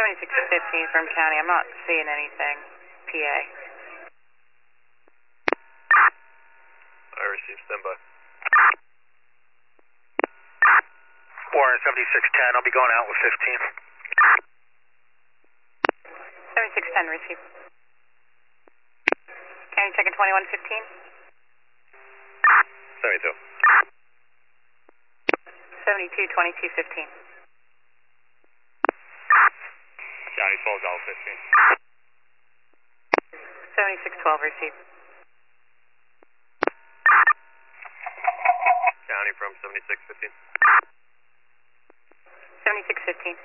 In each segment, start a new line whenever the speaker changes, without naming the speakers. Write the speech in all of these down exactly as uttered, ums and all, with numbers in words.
seventy-six fifteen from county. I'm not seeing anything. P A.
I received standby.
Warren seventy-six ten, I'll be going out with fifteen.
seventy-six ten, receive. County checking twenty-one fifteen.
seventy-two.
seventy-two twenty-two fifteen.
County twelve Golf fifteen.
seventy-six twelve, receive.
County from seventy-six fifteen.
seventy-six fifteen.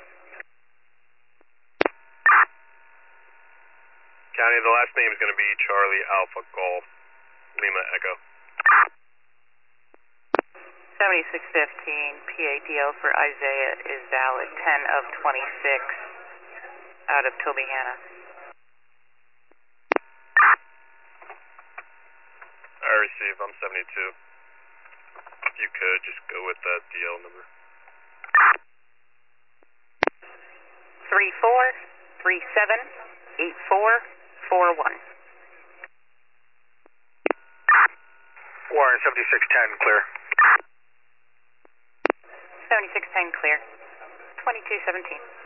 County, the last name is going to be Charlie Alpha Golf Lima Echo.
seventy-six fifteen, P A D L for Isaiah is valid, ten of twenty-six out of Tobyhanna.
I receive, I'm seventy-two. If you could, just go with that D L number.
three four three seven eight four four one.
Warren seventy-six ten, clear.
seventy-six ten, clear. twenty-two seventeen.